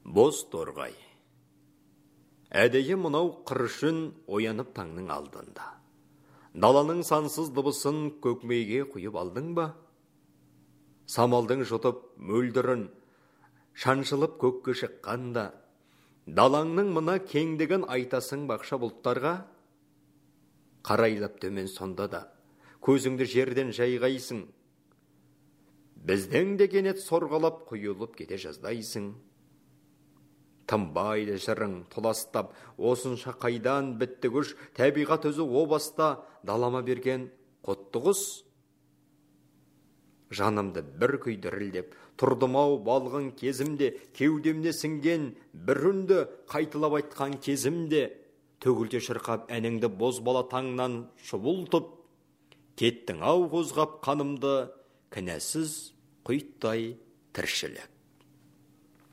Боз торғай. Әдейі мынау қыршын оянып таңның алдында. Даланың сансыз дыбысын көкмейге құйып алдың ба? Самалдың жұтып мөлдірін, шаншылып көкке шыққанда, далаңның мына кеңдігін айтасың бақша бұлттарға? Қарайлап төмен сонда да, көзіңді жерден жайғайсың. Біздің де кенет сорғалап құйылып кете жаздайсың. Тынбайды жырың тұластап, осынша қайдан бітті күш, табиғат өзі о баста далама берген құтты құс. Жанымды бір күй дірілдеп, тұрдым-ау балғын кезімде, кеудемде сіңген бір үнді қайталап айтқан кезімде, төгілте шырқап әніңді бозбала таңнан шұбылтып, кеттің-ау қозғап қанымды, кінәсіз құйттай тіршілік.